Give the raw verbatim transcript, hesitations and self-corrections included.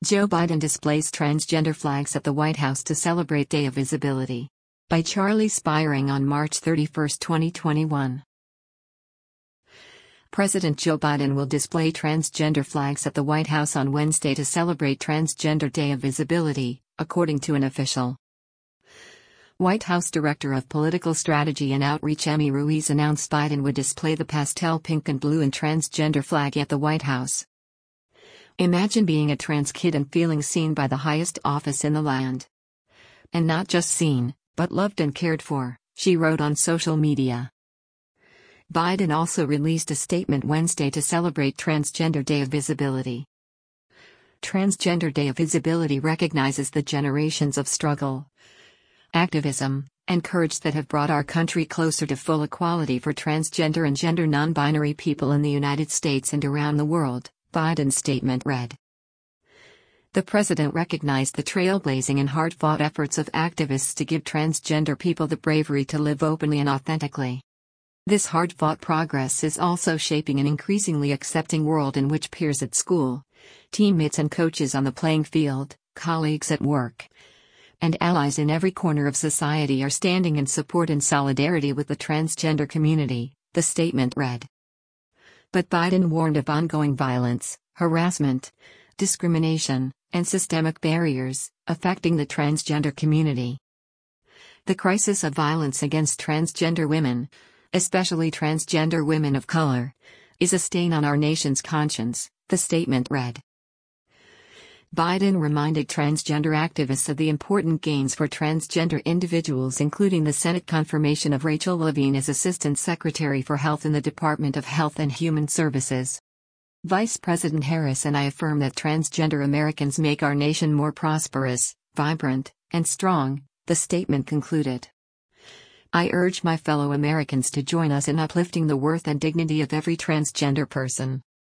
Joe Biden displays transgender flags at the White House to celebrate Day of Visibility. By Charlie Spiring on March thirty-first, twenty twenty-one. President Joe Biden will display transgender flags at the White House on Wednesday to celebrate Transgender Day of Visibility, according to an official. White House Director of Political Strategy and Outreach Amy Ruiz announced Biden would display the pastel pink and blue and transgender flag at the White House. Imagine being a trans kid and feeling seen by the highest office in the land. And not just seen, but loved and cared for, she wrote on social media. Biden also released a statement Wednesday to celebrate Transgender Day of Visibility. Transgender Day of Visibility recognizes the generations of struggle, activism, and courage that have brought our country closer to full equality for transgender and gender non-binary people in the United States and around the world, Biden's statement read. The president recognized the trailblazing and hard-fought efforts of activists to give transgender people the bravery to live openly and authentically. This hard-fought progress is also shaping an increasingly accepting world in which peers at school, teammates and coaches on the playing field, colleagues at work, and allies in every corner of society are standing in support and solidarity with the transgender community, the statement read. But Biden warned of ongoing violence, harassment, discrimination, and systemic barriers affecting the transgender community. The crisis of violence against transgender women, especially transgender women of color, is a stain on our nation's conscience, the statement read. Biden reminded transgender activists of the important gains for transgender individuals, including the Senate confirmation of Rachel Levine as Assistant Secretary for Health in the Department of Health and Human Services. Vice President Harris and I affirm that transgender Americans make our nation more prosperous, vibrant, and strong, the statement concluded. I urge my fellow Americans to join us in uplifting the worth and dignity of every transgender person.